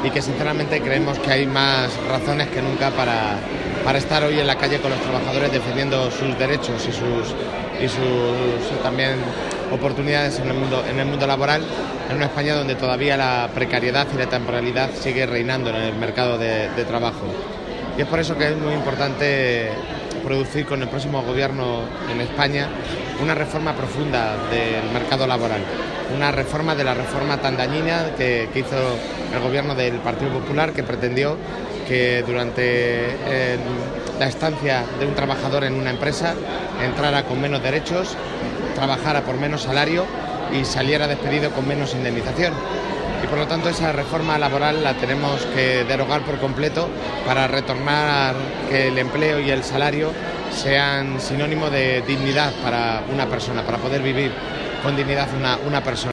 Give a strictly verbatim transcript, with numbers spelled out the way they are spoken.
y que sinceramente creemos que hay más razones que nunca para, para estar hoy en la calle con los trabajadores defendiendo sus derechos y sus, y sus también oportunidades en el mundo, en el mundo laboral, en una España donde todavía la precariedad y la temporalidad sigue reinando en el mercado de, de trabajo. Y es por eso que es muy importante producir con el próximo gobierno en España una reforma profunda del mercado laboral, una reforma de la reforma tan dañina que, que hizo el gobierno del Partido Popular, que pretendió que durante eh, la estancia de un trabajador en una empresa entrara con menos derechos, trabajara por menos salario y saliera despedido con menos indemnización. Y por lo tanto esa reforma laboral la tenemos que derogar por completo para retornar que el empleo y el salario sean sinónimo de dignidad para una persona, para poder vivir con dignidad una, una persona.